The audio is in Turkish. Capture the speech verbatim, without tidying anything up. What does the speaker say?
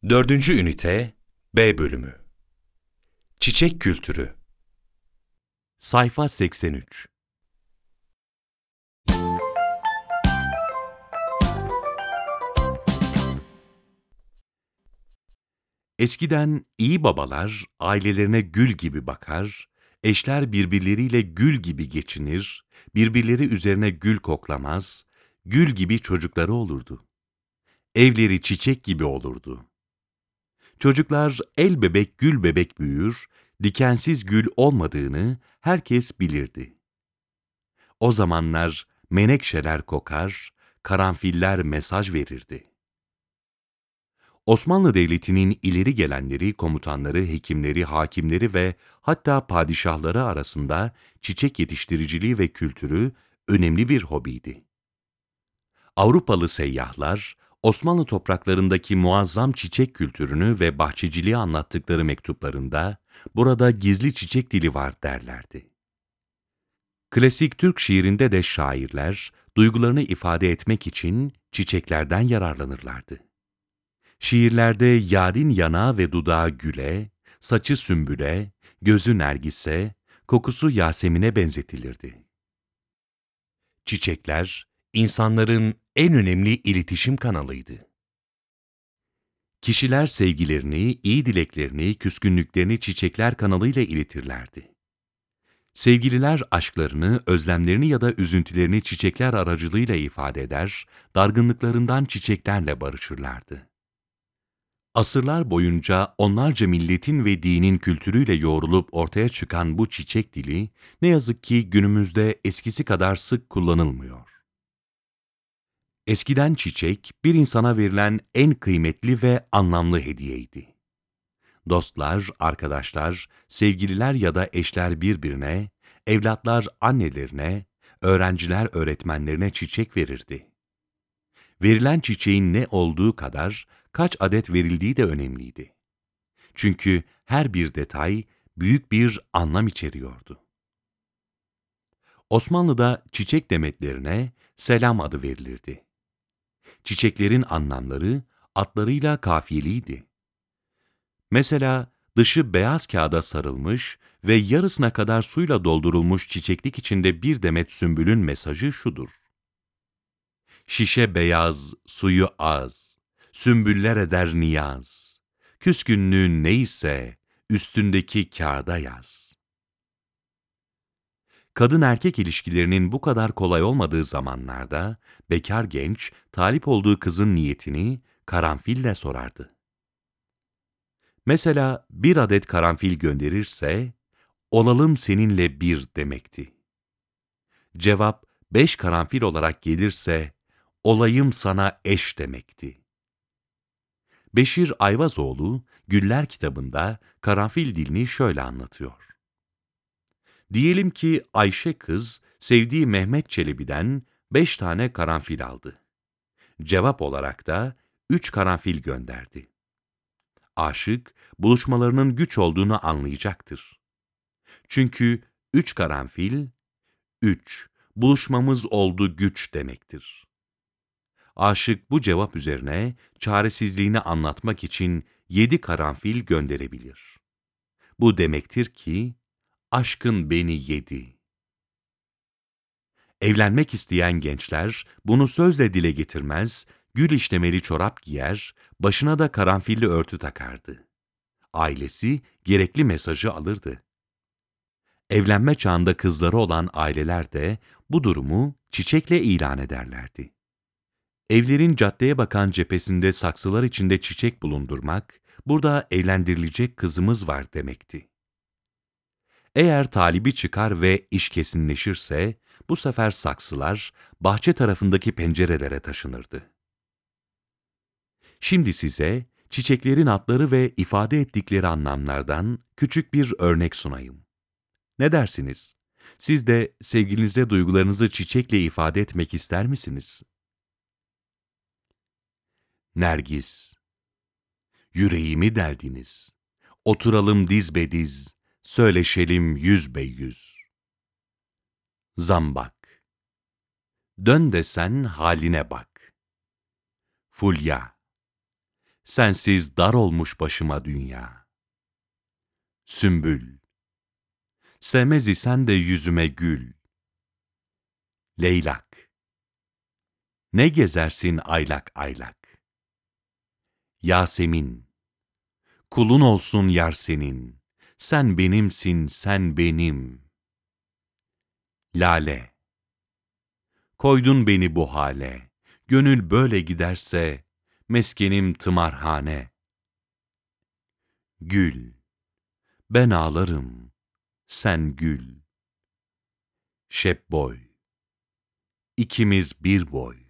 Dördüncü ünite B bölümü. Çiçek kültürü. Sayfa seksen üç. Eskiden iyi babalar ailelerine gül gibi bakar, eşler birbirleriyle gül gibi geçinir, birbirleri üzerine gül koklamaz, gül gibi çocukları olurdu. Evleri çiçek gibi olurdu. Çocuklar el bebek gül bebek büyür, dikensiz gül olmadığını herkes bilirdi. O zamanlar menekşeler kokar, karanfiller mesaj verirdi. Osmanlı Devleti'nin ileri gelenleri, komutanları, hekimleri, hakimleri ve hatta padişahları arasında çiçek yetiştiriciliği ve kültürü önemli bir hobiydi. Avrupalı seyyahlar, Osmanlı topraklarındaki muazzam çiçek kültürünü ve bahçeciliği anlattıkları mektuplarında, burada gizli çiçek dili var derlerdi. Klasik Türk şiirinde de şairler, duygularını ifade etmek için çiçeklerden yararlanırlardı. Şiirlerde yârin yanağı ve dudağı güle, saçı sümbüle, gözü nergise, kokusu Yasemin'e benzetilirdi. Çiçekler, insanların en önemli iletişim kanalıydı. Kişiler sevgilerini, iyi dileklerini, küskünlüklerini çiçekler kanalıyla iletirlerdi. Sevgililer aşklarını, özlemlerini ya da üzüntülerini çiçekler aracılığıyla ifade eder, dargınlıklarından çiçeklerle barışırlardı. Asırlar boyunca onlarca milletin ve dinin kültürüyle yoğrulup ortaya çıkan bu çiçek dili, ne yazık ki günümüzde eskisi kadar sık kullanılmıyor. Eskiden çiçek, bir insana verilen en kıymetli ve anlamlı hediyeydi. Dostlar, arkadaşlar, sevgililer ya da eşler birbirine, evlatlar annelerine, öğrenciler öğretmenlerine çiçek verirdi. Verilen çiçeğin ne olduğu kadar kaç adet verildiği de önemliydi. Çünkü her bir detay büyük bir anlam içeriyordu. Osmanlı'da çiçek demetlerine selam adı verilirdi. Çiçeklerin anlamları adlarıyla kafiyeliydi. Mesela dışı beyaz kağıda sarılmış ve yarısına kadar suyla doldurulmuş çiçeklik içinde bir demet sümbülün mesajı şudur: şişe beyaz, suyu az, sümbüller eder niyaz. Küskünlüğün neyse, üstündeki kağıda yaz. Kadın-erkek ilişkilerinin bu kadar kolay olmadığı zamanlarda, bekar genç, talip olduğu kızın niyetini karanfille sorardı. Mesela bir adet karanfil gönderirse, olalım seninle bir demekti. Cevap beş karanfil olarak gelirse, olayım sana eş demekti. Beşir Ayvazoğlu, Güller kitabında karanfil dilini şöyle anlatıyor. Diyelim ki Ayşe kız, sevdiği Mehmet Çelebi'den beş tane karanfil aldı. Cevap olarak da üç karanfil gönderdi. Aşık, buluşmalarının güç olduğunu anlayacaktır. Çünkü üç karanfil, üç, buluşmamız oldu güç demektir. Aşık bu cevap üzerine çaresizliğini anlatmak için yedi karanfil gönderebilir. Bu demektir ki, aşkın beni yedi. Evlenmek isteyen gençler bunu sözle dile getirmez, gül işlemeli çorap giyer, başına da karanfilli örtü takardı. Ailesi gerekli mesajı alırdı. Evlenme çağında kızları olan aileler de bu durumu çiçekle ilan ederlerdi. Evlerin caddeye bakan cephesinde saksılar içinde çiçek bulundurmak, burada evlendirilecek kızımız var demekti. Eğer talibi çıkar ve iş kesinleşirse, bu sefer saksılar bahçe tarafındaki pencerelere taşınırdı. Şimdi size çiçeklerin adları ve ifade ettikleri anlamlardan küçük bir örnek sunayım. Ne dersiniz? Siz de sevgilinize duygularınızı çiçekle ifade etmek ister misiniz? Nergis, yüreğimi deldiniz. Oturalım diz be diz, söyleşelim yüz be yüz. Zambak, dön de sen haline bak. Fulya, sensiz dar olmuş başıma dünya. Sümbül, sevmez isen de yüzüme gül. Leylak, ne gezersin aylak aylak. Yasemin, kulun olsun yar senin, sen benimsin, sen benim. Lale, koydun beni bu hale, gönül böyle giderse, meskenim tımarhane. Gül, ben ağlarım, sen gül. Şebboy, ikimiz bir boy.